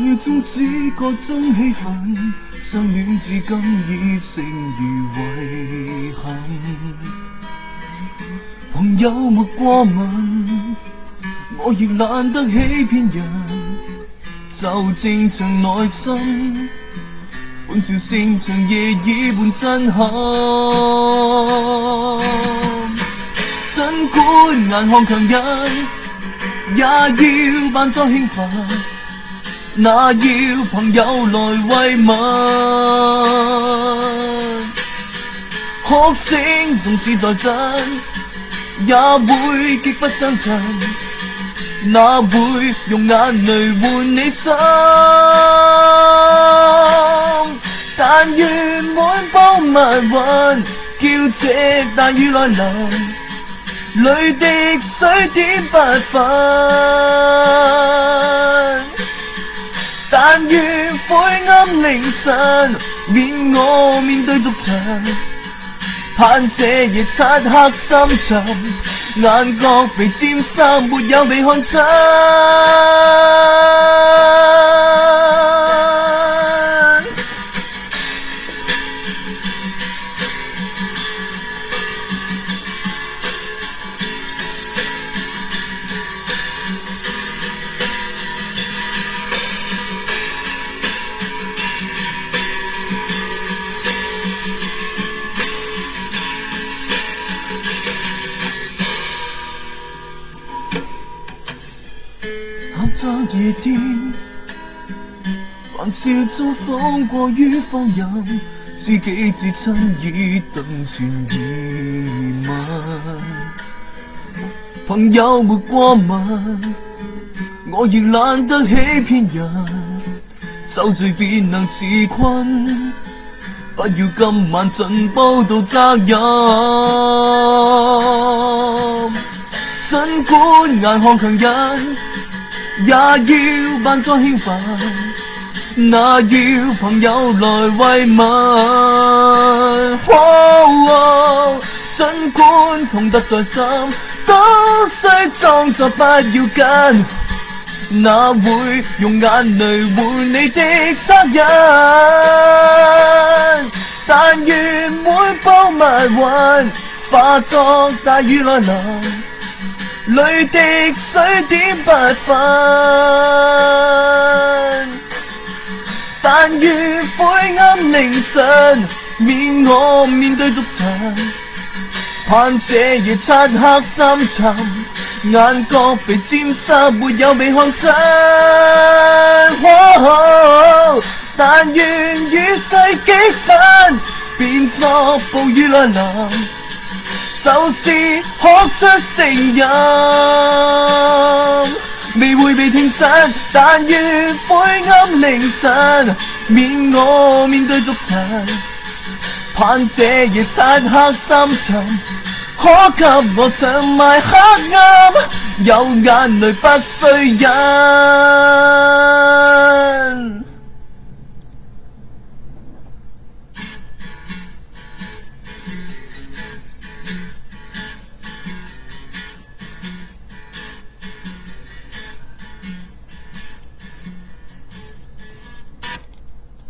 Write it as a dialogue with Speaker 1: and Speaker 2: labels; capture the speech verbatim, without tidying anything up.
Speaker 1: 秒鐘只各種氣氛，相戀至今已成如遺憾。朋友沒過問，我亦懶得欺騙人，就正常內心，歡笑聲長夜已半震撼。儘管眼看強人，也要扮作興奮，那要朋友來慰問。哭聲縱是在震，也會極不相襯，哪會用眼淚換你心？但願滿布密雲，叫這大雨來臨，淚滴水點不分。但願灰暗凌晨，免我面對逐塵，盼這夜漆黑深沉，眼角被沾濕，沒有被看真。這夜天，繁笑中風過於放任，知己至親已等前疑問。朋友沒過問，我亦懶得欺騙人，酒醉便能自困，不要今晚盡報道責任。儘管眼看強人，也要扮作興奮，那要朋友來慰問。哦，儘管痛得在心，都須裝作不要緊，哪會用眼淚換你的責任？但願每布密雲，化作大雨來臨，淚滴水點不分。但願灰暗凌晨，免我面對逐塵，盼這夜漆黑深沉，眼角被沾濕，沒有被看真。哦，但願與世激憤，變作暴雨來臨，就是哭出聲音，未會被聽實。但願灰暗凌晨，免我面對逐塵，盼這夜漆黑深沉，可給我長埋黑暗，有眼淚不需忍。